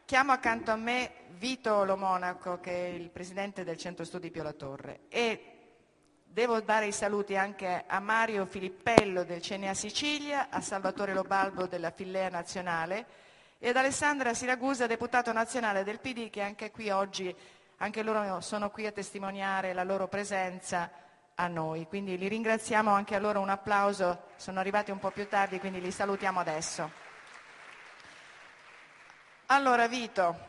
chiamo accanto a me Vito Lo Monaco, che è il presidente del Centro Studi Pio La Torre, e devo dare i saluti anche a Mario Filippello del CNA Sicilia, a Salvatore Lo Balbo della Fillea Nazionale e ad Alessandra Siragusa, deputato nazionale del PD, che anche qui oggi, anche loro sono qui a testimoniare la loro presenza a noi. Quindi li ringraziamo, anche a loro un applauso, sono arrivati un po' più tardi, quindi li salutiamo adesso. Allora Vito,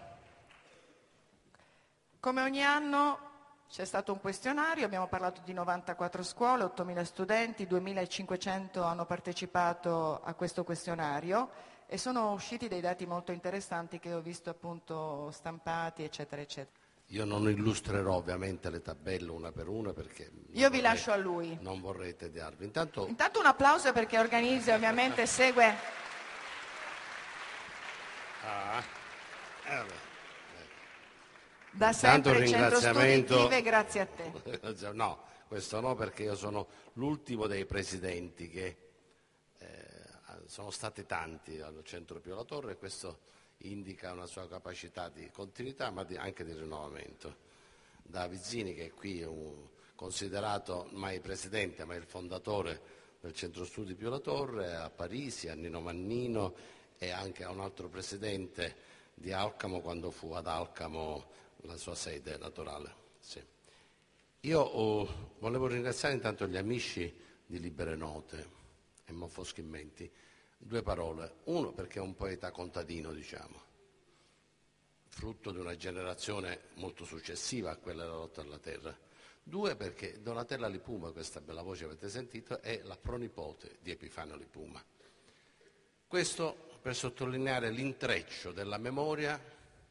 come ogni anno c'è stato un questionario, abbiamo parlato di 94 scuole, 8.000 studenti, 2.500 hanno partecipato a questo questionario e sono usciti dei dati molto interessanti che ho visto appunto stampati, eccetera, eccetera. Io non illustrerò ovviamente le tabelle una per una perché io vi lascio a lui. Non vorrei tediarvi. Intanto un applauso perché organizza, ovviamente segue. Da sempre il Centro Studi vive grazie a te. No, questo no, perché io sono l'ultimo dei presidenti che sono stati tanti al Centro Pio La Torre e questo indica una sua capacità di continuità ma anche di rinnovamento. Da Vizzini, che è qui considerato mai presidente ma il fondatore del Centro Studi Pio La Torre, a Parisi, a Nino Mannino e anche a un altro presidente di Alcamo quando fu ad Alcamo la sua sede naturale. Sì. Io volevo ringraziare intanto gli amici di Libere Note e Monfoschi in Menti. 2 parole. Uno, perché è un poeta contadino, diciamo, frutto di una generazione molto successiva a quella della lotta alla terra. 2, perché Donatella Lipuma, questa bella voce avete sentito, è la pronipote di Epifano Lipuma. Questo per sottolineare l'intreccio della memoria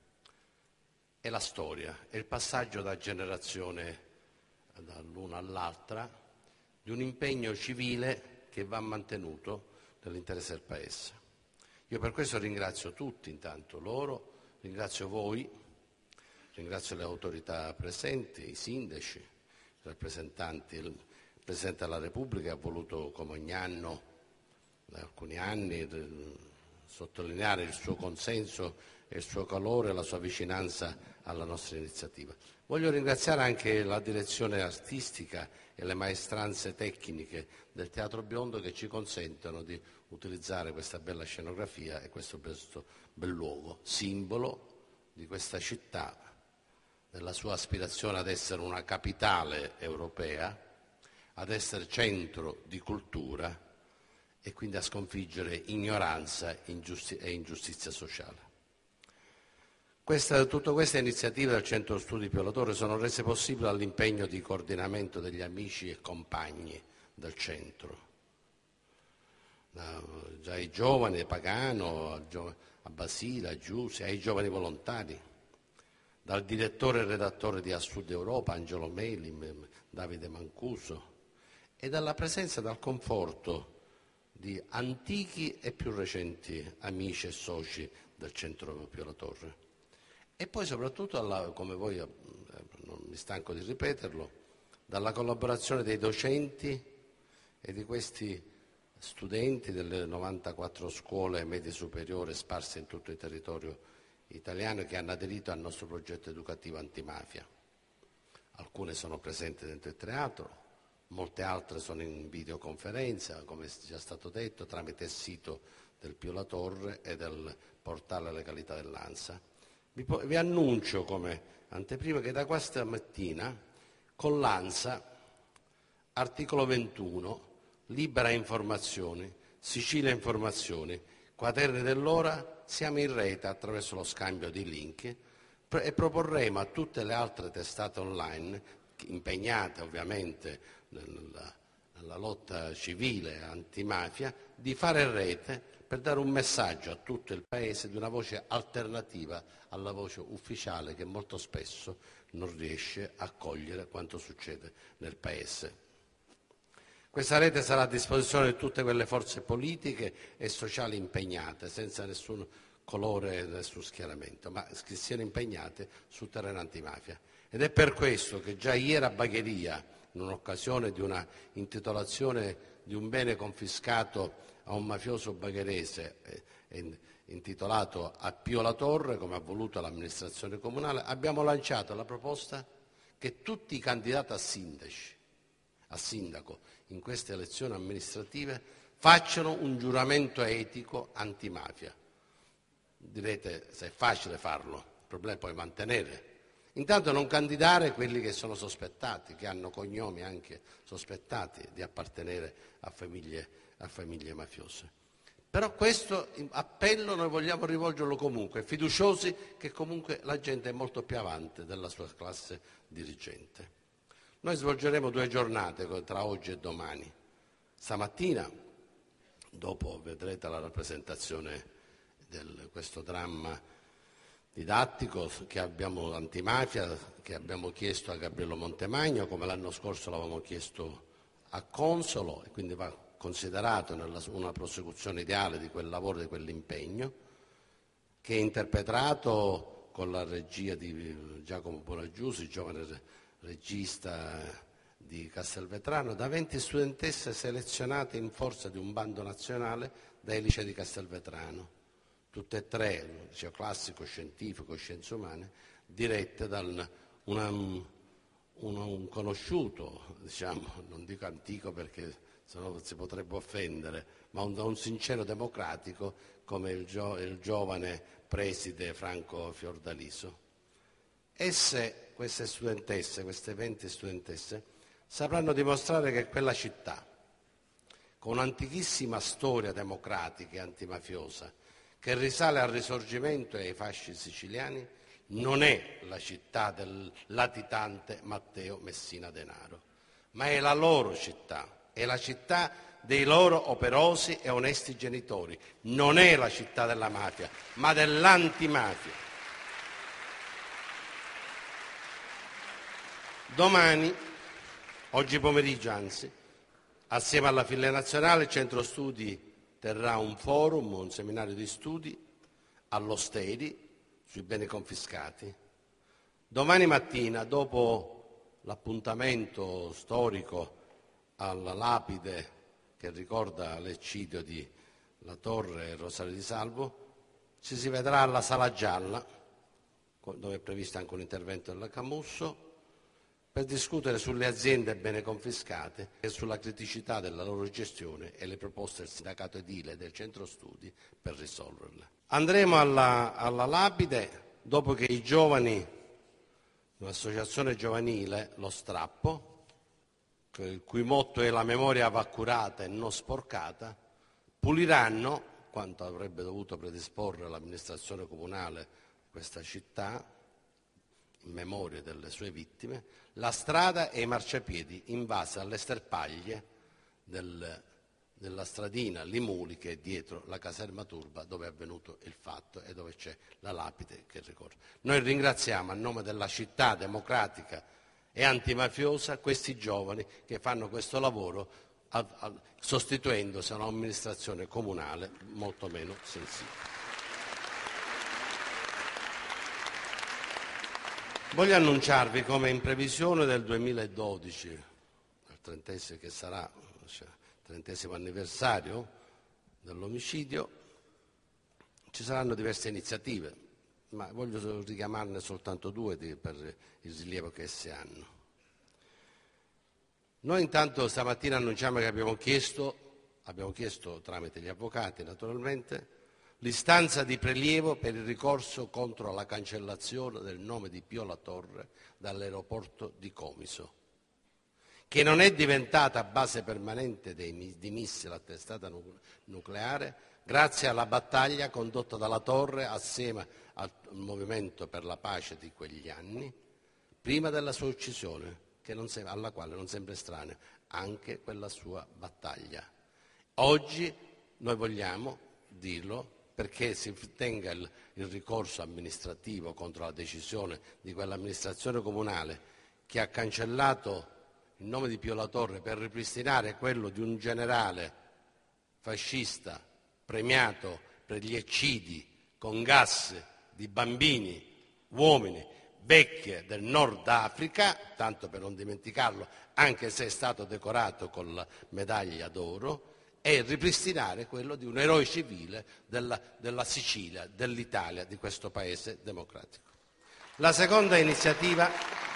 e la storia e il passaggio da generazione dall'una all'altra di un impegno civile che va mantenuto nell'interesse del Paese. Io per questo ringrazio tutti, intanto loro, ringrazio voi, ringrazio le autorità presenti, i sindaci, i rappresentanti. Il Presidente della Repubblica ha voluto, come ogni anno, da alcuni anni, sottolineare il suo consenso e il suo calore e la sua vicinanza alla nostra iniziativa. Voglio ringraziare anche la direzione artistica e le maestranze tecniche del Teatro Biondo che ci consentono di utilizzare questa bella scenografia e questo bel luogo, simbolo di questa città, della sua aspirazione ad essere una capitale europea, ad essere centro di cultura e quindi a sconfiggere ignoranza e ingiustizia sociale. Tutte queste iniziative del Centro Studi Pio La Torre sono rese possibili dall'impegno di coordinamento degli amici e compagni del centro, già ai giovani, a Pagano, a Basile, a Giuse, ai giovani volontari, dal direttore e redattore di A Sud Europa, Angelo Meli, Davide Mancuso, e dalla presenza e dal conforto di antichi e più recenti amici e soci del Centro Pio La Torre. E poi soprattutto, come voi non mi stanco di ripeterlo, dalla collaborazione dei docenti e di questi studenti delle 94 scuole medie superiori sparse in tutto il territorio italiano che hanno aderito al nostro progetto educativo antimafia. Alcune sono presenti dentro il teatro, molte altre sono in videoconferenza, come è già stato detto, tramite il sito del Pio La Torre e del portale Legalità dell'ANSA. Vi annuncio come anteprima che da questa mattina con l'ANSA, articolo 21, Libera Informazioni, Sicilia Informazioni, Quaderni dell'Ora, siamo in rete attraverso lo scambio di link e proporremo a tutte le altre testate online, impegnate ovviamente nella lotta civile antimafia, di fare rete per dare un messaggio a tutto il Paese di una voce alternativa alla voce ufficiale che molto spesso non riesce a cogliere quanto succede nel Paese. Questa rete sarà a disposizione di tutte quelle forze politiche e sociali impegnate, senza nessun colore, nessun schieramento, ma che siano impegnate sul terreno antimafia. Ed è per questo che già ieri a Bagheria, in un'occasione di una intitolazione di un bene confiscato a un mafioso bagherese intitolato a Pio La Torre, come ha voluto l'amministrazione comunale, abbiamo lanciato la proposta che tutti i candidati a sindaco in queste elezioni amministrative facciano un giuramento etico antimafia. Direte se è facile farlo, il problema è poi mantenere. Intanto non candidare quelli che sono sospettati, che hanno cognomi anche sospettati di appartenere a famiglie mafiose. Però questo appello noi vogliamo rivolgerlo comunque, fiduciosi che comunque la gente è molto più avanti della sua classe dirigente. Noi svolgeremo 2 giornate tra oggi e domani. Stamattina, dopo vedrete la rappresentazione di questo dramma didattico che abbiamo antimafia, che abbiamo chiesto a Gabriele Montemagno, come l'anno scorso l'avevamo chiesto a Consolo, e quindi va considerato una prosecuzione ideale di quel lavoro, di quell'impegno, che è interpretato con la regia di Giacomo Bonaggiusi, giovane regista di Castelvetrano, da 20 studentesse selezionate in forza di un bando nazionale dai licei di Castelvetrano, tutte e 3, liceo classico, scientifico, scienze umane, dirette da un conosciuto, diciamo, non dico antico perché sennò si potrebbe offendere, ma un sincero democratico come il giovane preside Franco Fiordaliso. Queste studentesse, queste 20 studentesse, sapranno dimostrare che quella città, con un'antichissima storia democratica e antimafiosa, che risale al Risorgimento e ai fasci siciliani, non è la città del latitante Matteo Messina Denaro, ma è la loro città, è la città dei loro operosi e onesti genitori, non è la città della mafia, ma dell'antimafia. Domani, oggi pomeriggio anzi, assieme alla Filiera Nazionale, il Centro Studi terrà un forum, un seminario di studi all'Osteri sui beni confiscati. Domani mattina, dopo l'appuntamento storico alla lapide che ricorda l'eccidio di La Torre e Rosario di Salvo, ci si vedrà alla Sala Gialla, dove è previsto anche un intervento della Camusso, per discutere sulle aziende bene confiscate e sulla criticità della loro gestione e le proposte del sindacato edile e del centro studi per risolverle. Andremo alla lapide dopo che i giovani, un'associazione giovanile, Lo Strappo, il cui motto è la memoria va curata e non sporcata, puliranno, quanto avrebbe dovuto predisporre l'amministrazione comunale di questa città, in memoria delle sue vittime, la strada e i marciapiedi in base alle sterpaglie della stradina Limuli che è dietro la caserma Turba dove è avvenuto il fatto e dove c'è la lapide che ricorda. Noi ringraziamo a nome della città democratica e antimafiosa questi giovani che fanno questo lavoro sostituendosi a un'amministrazione comunale molto meno sensibile. Voglio annunciarvi come in previsione del 2012, il 30° che sarà il 30° anniversario dell'omicidio, ci saranno diverse iniziative, ma voglio richiamarne soltanto 2 per il rilievo che esse hanno. Noi intanto stamattina annunciamo che abbiamo chiesto tramite gli avvocati naturalmente, l'istanza di prelievo per il ricorso contro la cancellazione del nome di Pio La Torre dall'aeroporto di Comiso, che non è diventata base permanente di missili a testata nucleare grazie alla battaglia condotta dalla Torre assieme al Movimento per la Pace di quegli anni, prima della sua uccisione, alla quale non sembra estranea anche quella sua battaglia. Oggi noi vogliamo dirlo perché si tenga il ricorso amministrativo contro la decisione di quell'amministrazione comunale che ha cancellato il nome di Pio La Torre per ripristinare quello di un generale fascista premiato per gli eccidi con gas di bambini, uomini, vecchie del Nord Africa, tanto per non dimenticarlo, anche se è stato decorato con la medaglia d'oro, e ripristinare quello di un eroe civile della Sicilia, dell'Italia, di questo paese democratico. La seconda iniziativa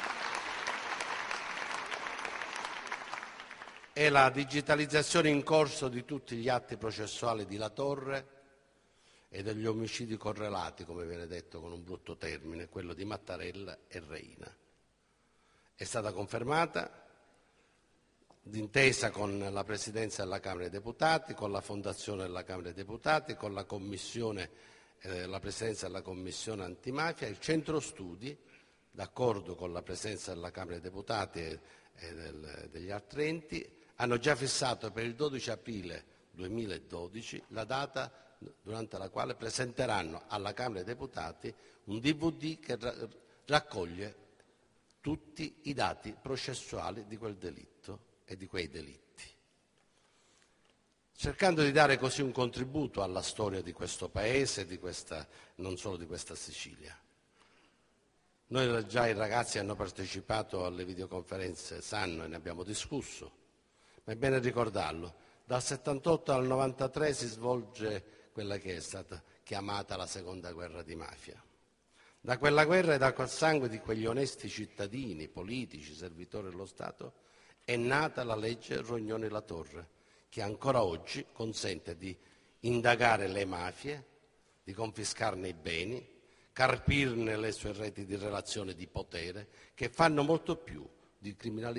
è la digitalizzazione in corso di tutti gli atti processuali di La Torre e degli omicidi correlati, come viene detto con un brutto termine, quello di Mattarella e Reina. È stata confermata d'intesa con la Presidenza della Camera dei Deputati, con la Fondazione della Camera dei Deputati, con la Presidenza della Commissione antimafia, il Centro Studi, d'accordo con la Presidenza della Camera dei Deputati e degli altri enti, hanno già fissato per il 12 aprile 2012 la data durante la quale presenteranno alla Camera dei Deputati un DVD che raccoglie tutti i dati processuali di quel delitto e di quei delitti, cercando di dare così un contributo alla storia di questo Paese, non solo di questa Sicilia. Noi già i ragazzi hanno partecipato alle videoconferenze, sanno e ne abbiamo discusso, ma è bene ricordarlo, dal 78 al 93 si svolge quella che è stata chiamata la seconda guerra di mafia. Da quella guerra e da quel sangue di quegli onesti cittadini, politici, servitori dello Stato, è nata la legge Rognoni-La Torre, che ancora oggi consente di indagare le mafie, di confiscarne i beni, carpirne le sue reti di relazione di potere, che sono molto più di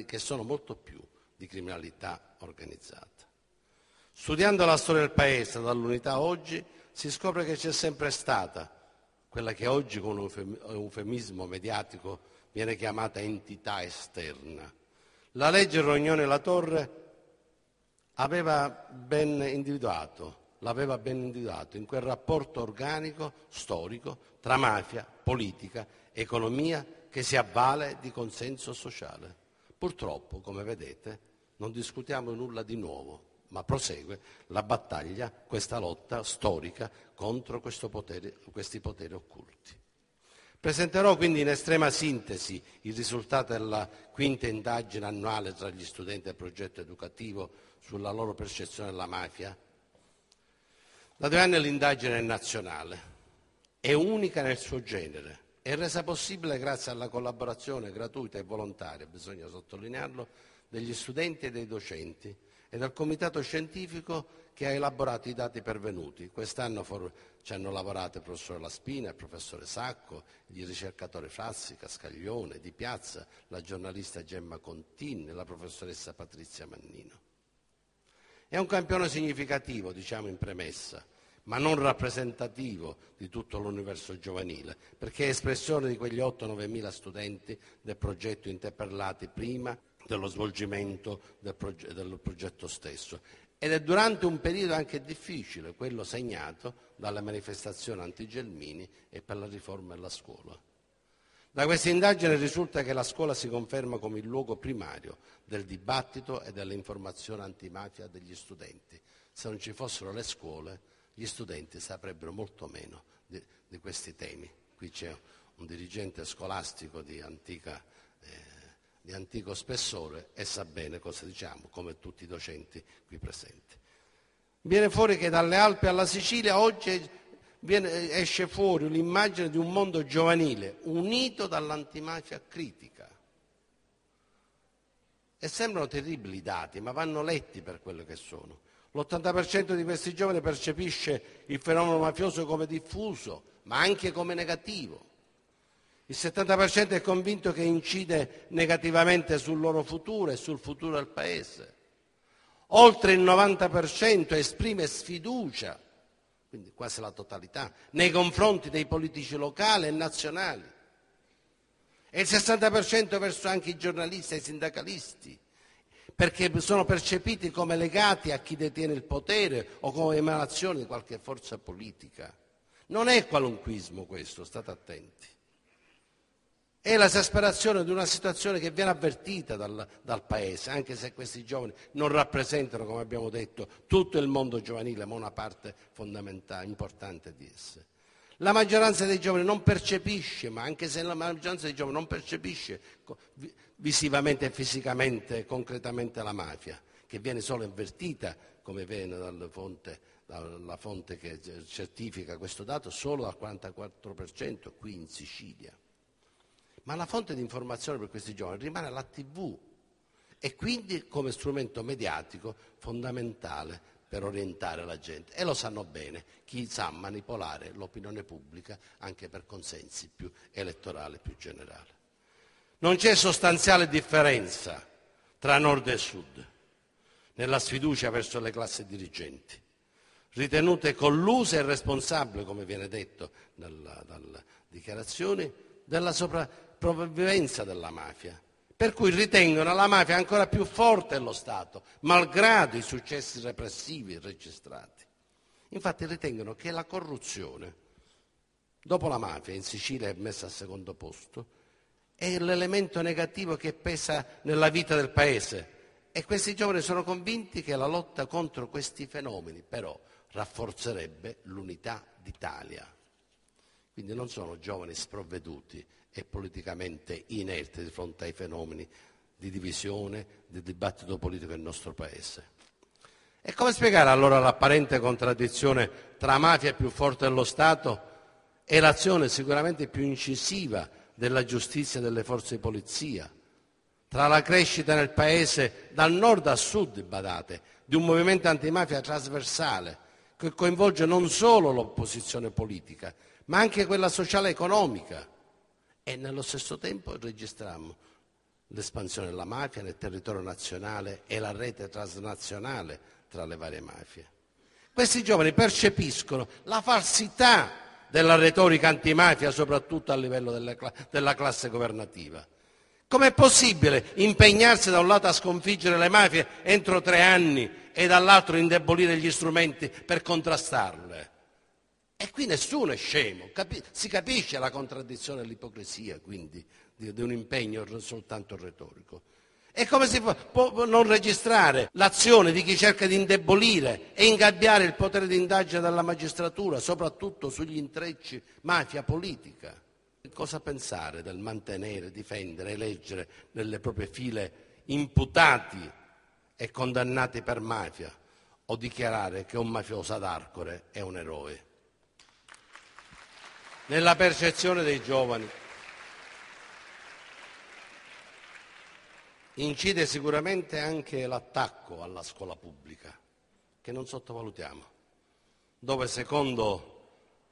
criminalità organizzata. Studiando la storia del Paese dall'unità a oggi, si scopre che c'è sempre stata quella che oggi con un eufemismo mediatico viene chiamata entità esterna. La legge Rognoni-La Torre l'aveva ben individuato in quel rapporto organico, storico, tra mafia, politica, economia, che si avvale di consenso sociale. Purtroppo, come vedete, non discutiamo nulla di nuovo, ma prosegue la battaglia, questa lotta storica contro questi poteri occulti. Presenterò quindi in estrema sintesi il risultato della quinta indagine annuale tra gli studenti del progetto educativo sulla loro percezione della mafia. Da 2 anni l'indagine è nazionale, è unica nel suo genere, è resa possibile grazie alla collaborazione gratuita e volontaria, bisogna sottolinearlo, degli studenti e dei docenti e del comitato scientifico che ha elaborato i dati pervenuti. Quest'anno ci hanno lavorato il professore Laspina, il professore Sacco, il ricercatore Frassi, Cascaglione, Di Piazza, la giornalista Gemma Contin e la professoressa Patrizia Mannino. È un campione significativo, diciamo in premessa, ma non rappresentativo di tutto l'universo giovanile, perché è espressione di quegli 8-9 mila studenti del progetto interpellati prima dello svolgimento del progetto stesso. Ed è durante un periodo anche difficile, quello segnato dalle manifestazioni anti-Gelmini e per la riforma della scuola. Da questa indagine risulta che la scuola si conferma come il luogo primario del dibattito e dell'informazione antimafia degli studenti. Se non ci fossero le scuole, gli studenti saprebbero molto meno di questi temi. Qui c'è un dirigente scolastico di antico spessore e sa bene cosa diciamo, come tutti i docenti qui presenti. Viene fuori che dalle Alpi alla Sicilia oggi esce fuori l'immagine di un mondo giovanile unito dall'antimafia critica. E sembrano terribili i dati, ma vanno letti per quello che sono. L'80% di questi giovani percepisce il fenomeno mafioso come diffuso, ma anche come negativo. Il 70% è convinto che incide negativamente sul loro futuro e sul futuro del Paese. Oltre il 90% esprime sfiducia, quindi quasi la totalità, nei confronti dei politici locali e nazionali. E il 60% verso anche i giornalisti e i sindacalisti, perché sono percepiti come legati a chi detiene il potere o come emanazione di qualche forza politica. Non è qualunquismo questo, state attenti. È l'esasperazione di una situazione che viene avvertita dal Paese, anche se questi giovani non rappresentano, come abbiamo detto, tutto il mondo giovanile, ma una parte fondamentale, importante di esse. La maggioranza dei giovani non percepisce, ma anche se la maggioranza dei giovani non percepisce visivamente, fisicamente, concretamente la mafia, che viene solo avvertita come viene dalla fonte che certifica questo dato, solo al 44% qui in Sicilia. Ma la fonte di informazione per questi giovani rimane la TV e quindi come strumento mediatico fondamentale per orientare la gente. E lo sanno bene chi sa manipolare l'opinione pubblica anche per consensi più elettorali più generali. Non c'è sostanziale differenza tra nord e sud nella sfiducia verso le classi dirigenti, ritenute colluse e responsabili, come viene detto dalle dichiarazioni, della sopravvivenza della mafia, per cui ritengono la mafia ancora più forte dello Stato, malgrado i successi repressivi registrati. Infatti ritengono che la corruzione, dopo la mafia, in Sicilia è messa al secondo posto, è l'elemento negativo che pesa nella vita del Paese. E questi giovani sono convinti che la lotta contro questi fenomeni però rafforzerebbe l'unità d'Italia. Quindi non sono giovani sprovveduti e politicamente inerti di fronte ai fenomeni di divisione, di dibattito politico nel nostro Paese. E come spiegare allora l'apparente contraddizione tra mafia più forte dello Stato e l'azione sicuramente più incisiva della giustizia e delle forze di polizia? Tra la crescita nel Paese, dal nord a sud, badate, di un movimento antimafia trasversale che coinvolge non solo l'opposizione politica, ma anche quella sociale e economica. E nello stesso tempo registriamo l'espansione della mafia nel territorio nazionale e la rete transnazionale tra le varie mafie. Questi giovani percepiscono la falsità della retorica antimafia, soprattutto a livello della classe governativa. Com'è possibile impegnarsi da un lato a sconfiggere le mafie entro 3 anni e dall'altro indebolire gli strumenti per contrastarle? E qui nessuno è scemo, si capisce la contraddizione e l'ipocrisia quindi di un impegno soltanto retorico. E come si può non registrare l'azione di chi cerca di indebolire e ingabbiare il potere di indagine della magistratura, soprattutto sugli intrecci mafia politica? Cosa pensare del mantenere, difendere, eleggere nelle proprie file imputati e condannati per mafia o dichiarare che un mafioso ad Arcore è un eroe? Nella percezione dei giovani incide sicuramente anche l'attacco alla scuola pubblica, che non sottovalutiamo, dove secondo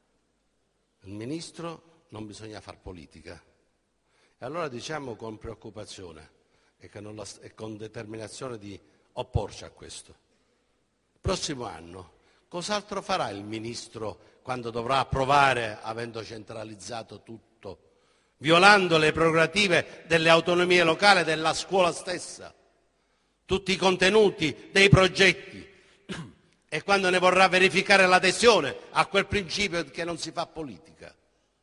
il Ministro non bisogna far politica. E allora diciamo con preoccupazione e con determinazione di opporci a questo. Prossimo anno, cos'altro farà il Ministro quando dovrà approvare, avendo centralizzato tutto, violando le prerogative delle autonomie locali e della scuola stessa, tutti i contenuti dei progetti, e quando ne vorrà verificare l'adesione a quel principio che non si fa politica?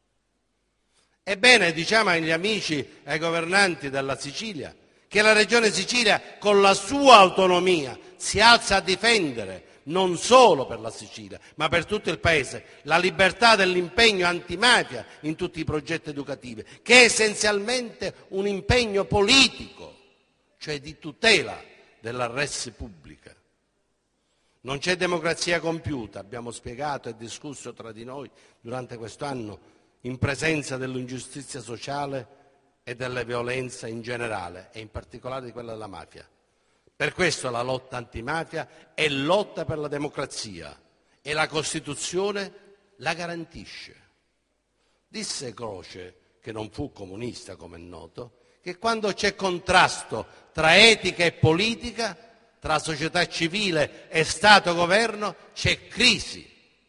Ebbene, diciamo agli amici e ai governanti della Sicilia che la Regione Sicilia con la sua autonomia si alza a difendere non solo per la Sicilia, ma per tutto il Paese, la libertà dell'impegno antimafia in tutti i progetti educativi, che è essenzialmente un impegno politico, cioè di tutela della res pubblica. Non c'è democrazia compiuta, abbiamo spiegato e discusso tra di noi durante questo anno, in presenza dell'ingiustizia sociale e delle violenze in generale e in particolare di quella della mafia. Per questo la lotta antimafia è lotta per la democrazia e la Costituzione la garantisce. Disse Croce, che non fu comunista come è noto, che quando c'è contrasto tra etica e politica, tra società civile e Stato-governo, c'è crisi.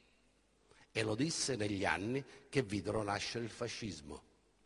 E lo disse negli anni che videro nascere il fascismo.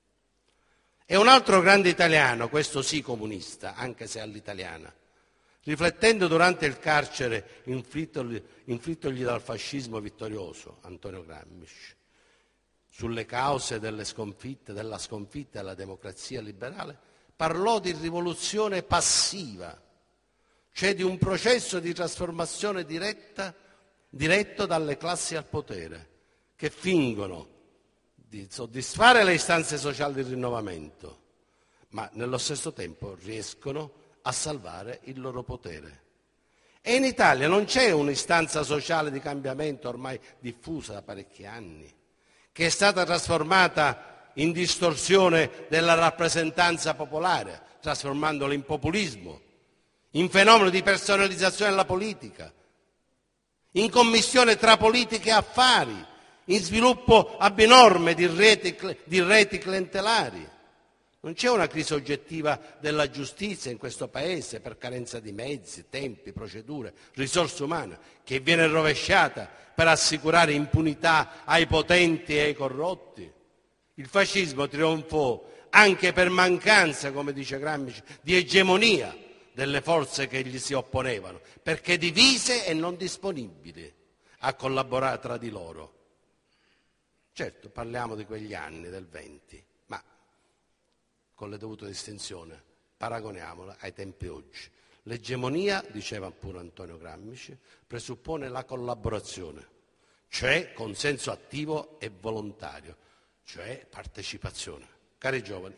E un altro grande italiano, questo sì comunista, anche se all'italiana, riflettendo durante il carcere inflittogli dal fascismo vittorioso, Antonio Gramsci, sulle cause della sconfitta della democrazia liberale, parlò di rivoluzione passiva, cioè di un processo di trasformazione diretto dalle classi al potere, che fingono di soddisfare le istanze sociali di rinnovamento, ma nello stesso tempo riescono a salvare il loro potere. E in Italia non c'è un'istanza sociale di cambiamento ormai diffusa da parecchi anni, che è stata trasformata in distorsione della rappresentanza popolare, trasformandola in populismo, in fenomeno di personalizzazione della politica, in commissione tra politica e affari, in sviluppo abnorme di reti clientelari. Non c'è una crisi oggettiva della giustizia in questo Paese per carenza di mezzi, tempi, procedure, risorse umane, che viene rovesciata per assicurare impunità ai potenti e ai corrotti. Il fascismo trionfò anche per mancanza, come dice Gramsci, di egemonia delle forze che gli si opponevano, perché divise e non disponibili a collaborare tra di loro. Certo, parliamo di quegli anni, del 20, ma con le dovute distinzioni, paragoniamola ai tempi oggi. L'egemonia, diceva pure Antonio Gramsci, presuppone la collaborazione, cioè consenso attivo e volontario, cioè partecipazione. Cari giovani,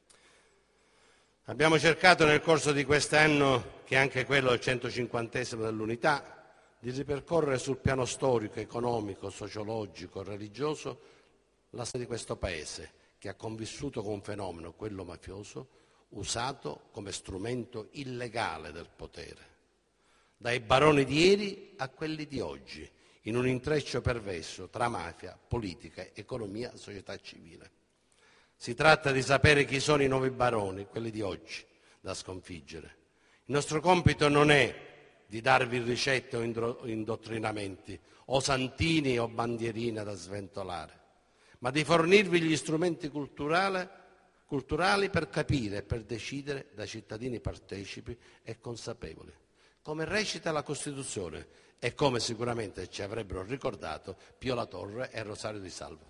abbiamo cercato nel corso di quest'anno, che è anche quello del 150° dell'Unità, di ripercorrere sul piano storico, economico, sociologico, religioso la storia di questo Paese, che ha convissuto con un fenomeno, quello mafioso, usato come strumento illegale del potere, dai baroni di ieri a quelli di oggi, in un intreccio perverso tra mafia, politica, economia, società civile. Si tratta di sapere chi sono i nuovi baroni, quelli di oggi, da sconfiggere. Il nostro compito non è di darvi ricette o indottrinamenti, o santini o bandierine da sventolare, ma di fornirvi gli strumenti culturali per capire e per decidere da cittadini partecipi e consapevoli, come recita la Costituzione e come sicuramente ci avrebbero ricordato Pio La Torre e Rosario Di Salvo.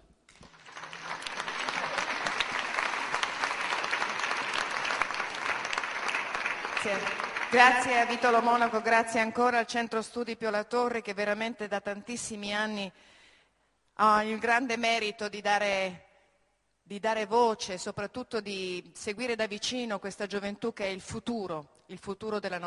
Grazie a Vito Lo Monaco, grazie ancora al Centro Studi Pio La Torre, che veramente da tantissimi anni ha il grande merito di dare voce, soprattutto di seguire da vicino questa gioventù che è il futuro della nostra